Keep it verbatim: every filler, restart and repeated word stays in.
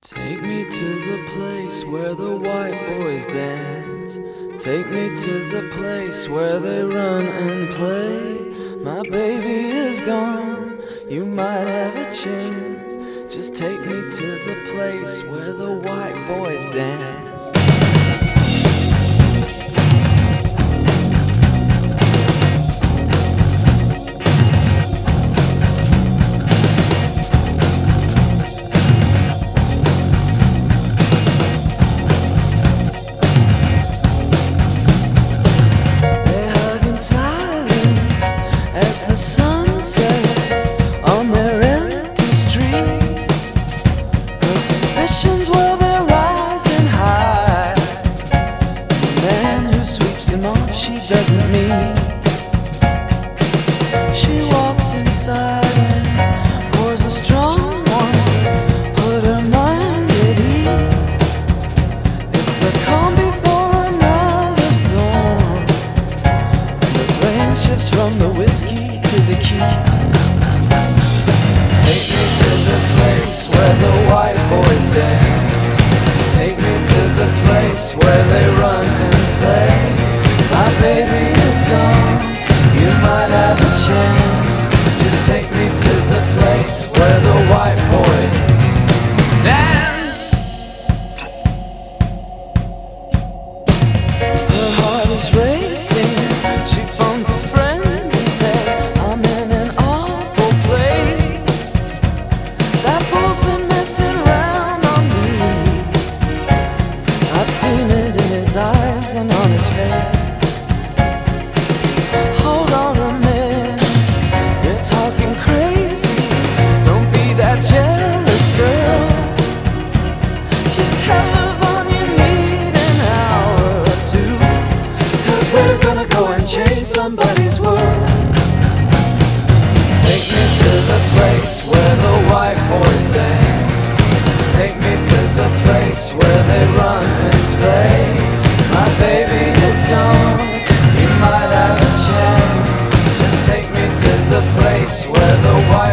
Take me to the place where the white boys dance. Take me to the place where they run and play. My baby is gone, you might have a chance. Just take me to the place where the white boys dance. As the sun sets on their empty street, her suspicions, well, they're rising high. The man who sweeps him off she doesn't meet. She walks inside and pours a strong one to put her mind at ease. It's the calm before another storm. The rain shifts from the whiskey to the key. Take me to the place where the white boys dance. Take me to the place where they run and play. My baby is gone, you might have a chance. Just take me to the place where the white boys dance. Her heart is racing. She phones a friend and says, I'm in an awful place. That fool's been messing around on me. I've seen it in his eyes and on his face. Hold on a minute, you're talking crazy. Don't be that jealous girl. Just tell Yvonne you need an hour or two, 'cause we're gonna go and change somebody's world. Take me to the place where the white boys dance. Take me to the place where they run and play. My baby is gone, you might have a chance. Just take me to the place where the white